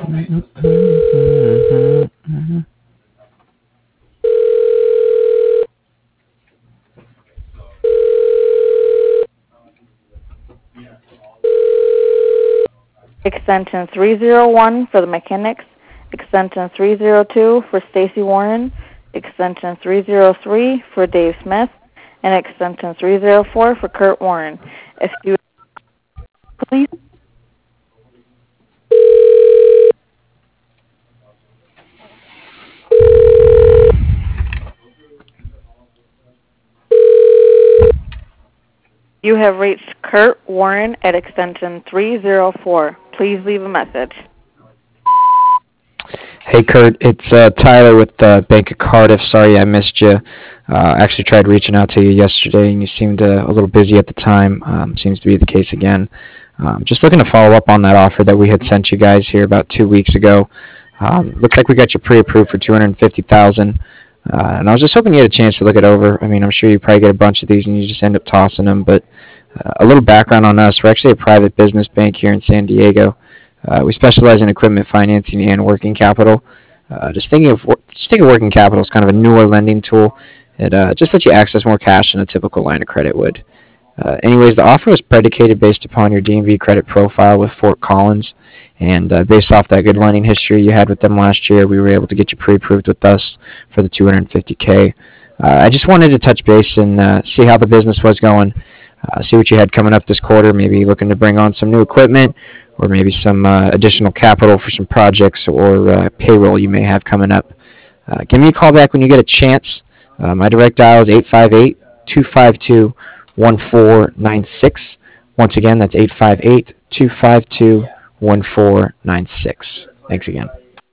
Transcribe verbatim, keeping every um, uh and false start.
Extension three zero one for the mechanics, extension three zero two for Stacy Warren, extension three zero three for Dave Smith, and extension three zero four for Kurt Warren. If you please. You have reached Kurt Warren at extension three zero four. Please leave a message. Hey, Kurt, it's uh, Tyler with uh, Bank of Cardiff. Sorry I missed you. Uh, actually tried reaching out to you yesterday, and you seemed uh, a little busy at the time. Um, seems to be the case again. Um, just looking to follow up on that offer that we had sent you guys here about two weeks ago. Um, looks like we got you pre-approved for two hundred fifty thousand dollars. Uh, and I was just hoping you had a chance to look it over. I mean, I'm sure you probably get a bunch of these and you just end up tossing them. But uh, a little background on us. We're actually a private business bank here in San Diego. Uh, we specialize in equipment financing and working capital. Uh, just thinking of just thinking of working capital as kind of a newer lending tool. It uh, just lets you access more cash than a typical line of credit would. Uh, anyways, the offer was predicated based upon your D M V credit profile with Fort Collins. And uh, based off that good lending history you had with them last year, we were able to get you pre-approved with us for the two hundred fifty K. Uh, I just wanted to touch base and uh, see how the business was going, uh, see what you had coming up this quarter, maybe looking to bring on some new equipment or maybe some uh, additional capital for some projects or uh, payroll you may have coming up. Uh, give me a call back when you get a chance. Uh, my direct dial is eight five eight, two five two, one four nine six. Once again, that's eight five eight, two five two, one four nine six. Thanks again.